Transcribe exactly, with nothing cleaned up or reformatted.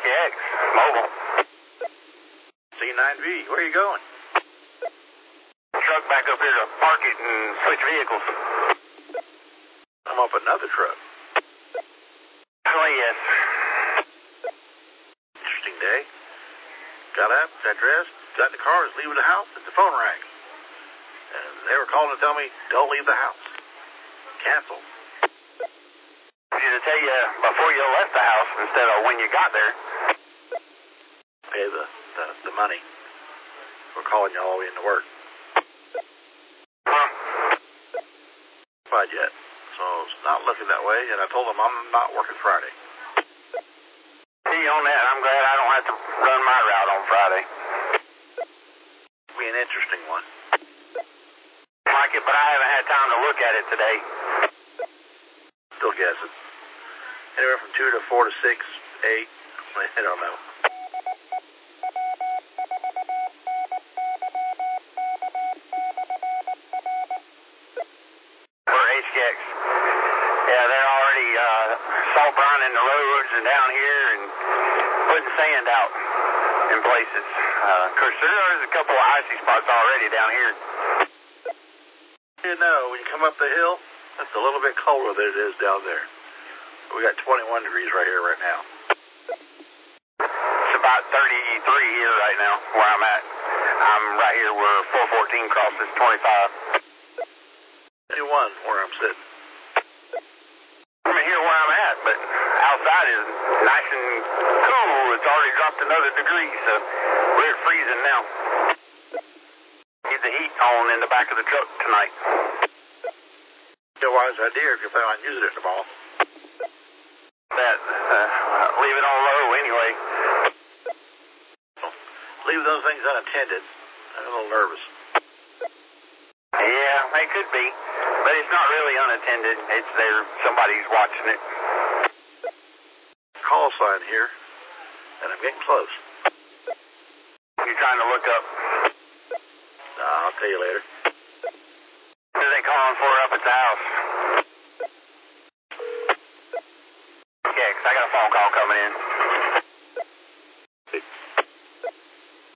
K X, mobile. C nine V, where are you going? Truck back up here to park it and switch vehicles. I'm up another truck. Oh, yes. Interesting day. Got up, got dressed, got in the car, was leaving the house, and the phone rang. And they were calling to tell me, don't leave the house. Cancel. Did I tell you before you left the house instead of when you got there? Pay the, the, the money. We're calling you all the way into work. Huh? Not yet. So it's not looking that way, and I told them I'm not working Friday. See you on that. I'm glad I don't have to run my route on Friday. Be an interesting one. Like it, but I haven't had time to look at it today. Still guessing. Anywhere from two to four to six, eight. I don't know. We're H K X. Yeah, they're already uh, salt brining the roads and down here and putting sand out in places. Uh, of course, there's a couple of icy spots already down here. You know, when you come up the hill, it's a little bit colder than it is down there. We got twenty-one degrees right here right now. It's about thirty-three here right now where I'm at. I'm right here where four fourteen crosses twenty-five. thirty-one where I'm sitting. I'm here where I'm at, but outside is nice and cool. It's already dropped another degree, so we're freezing now. Need the heat on in the back of the truck tonight. Be a wise idea if you plan on using it tomorrow. That, uh, leave it on low anyway. Leave those things unattended. I'm a little nervous. Yeah, they could be, but it's not really unattended. It's there. Somebody's watching it. Call sign here, and I'm getting close. You're trying to look up. No, I'll tell you later. Who are they calling for up at the house? Okay, 'cause I got a phone call coming in.